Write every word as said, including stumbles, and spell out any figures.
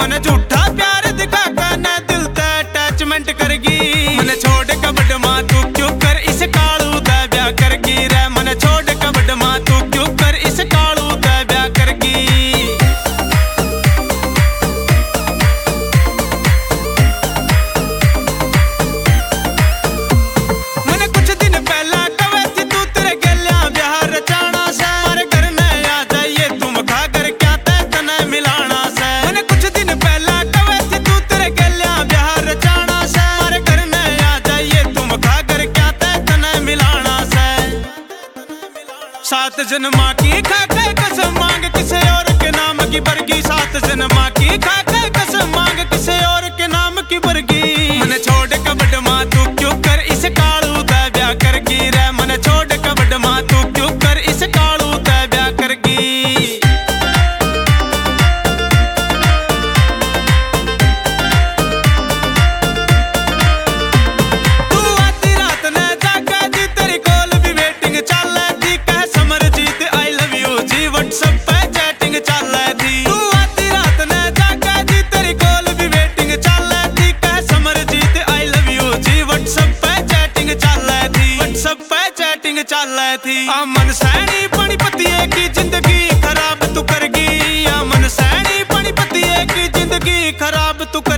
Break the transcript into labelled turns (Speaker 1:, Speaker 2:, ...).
Speaker 1: मन झूठा प्यार दिखा कर न दिल ते अटैचमेंट करगी। मन छोड़ कबड मां तू क्यों कर इस कालू दा ब्याह करगी रे। मन छोड़ कबड मां तू क्यों कर इस कालू दा ब्याह करगी। सात जन्मा की खा के कसम मांग किसे और के नाम की बरगी। सात जन्मा की खा के कसम मांग किसे और के नाम की बरगी। मन छोड़ कबड मां तू क्यों कर इस कालू दा ब्याह करगी रे। मन छोड़ कबड मां तू क्यों कर इस कालू दा ब्याह करगी। तू आधी रात ने जागा दी तेरी कॉल भी वेटिंग चल व्हाट्सएप पे चैटिंग चल थी। तू आधी रात ने जागा जी तेरी कॉल भी वेटिंग चल थी। कह Samarjeet I love you ji WhatsApp पे चैटिंग चल थी। व्हाट्सएप पे चैटिंग चल थी। आ मन सैनी पानी पतिए की जिंदगी खराब तू करगी। आ मन सैनी पानी पतिए की जिंदगी खराब तू कर